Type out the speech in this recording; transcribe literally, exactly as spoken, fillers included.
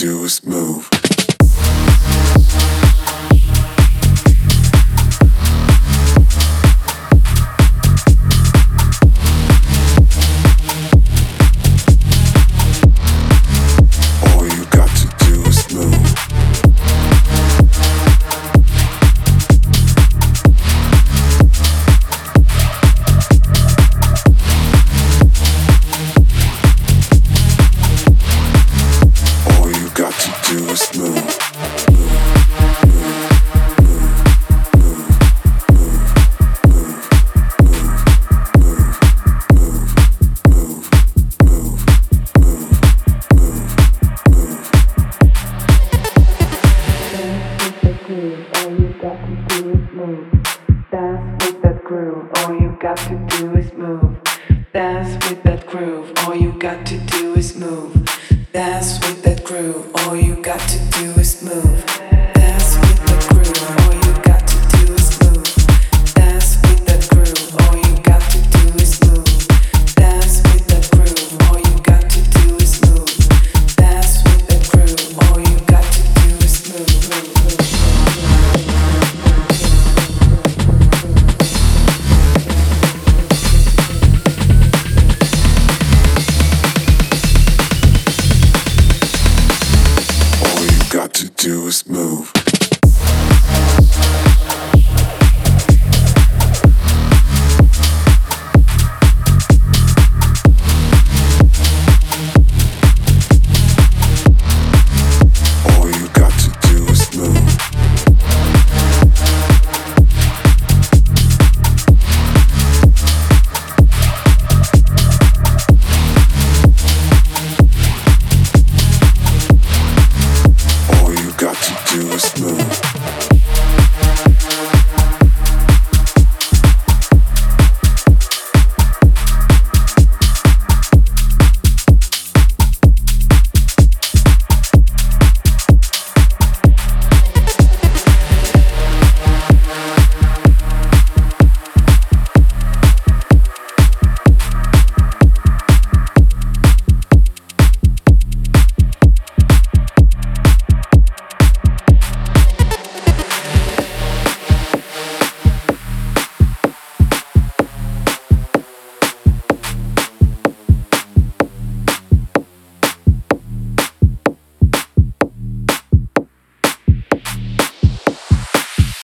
do is move. All you got to do is move. All you got to do is move. Dance with that groove, all you got to do is move. Dance with that groove, all you got to do is move. Dance with that groove, all you got to do is move. Dance with that groove, all you got to do is move. Dance with that groove, all you got to do is move. Dance with that groove, all you got to do is move. Dance with that groove, all you got to do is move. Got to do is move.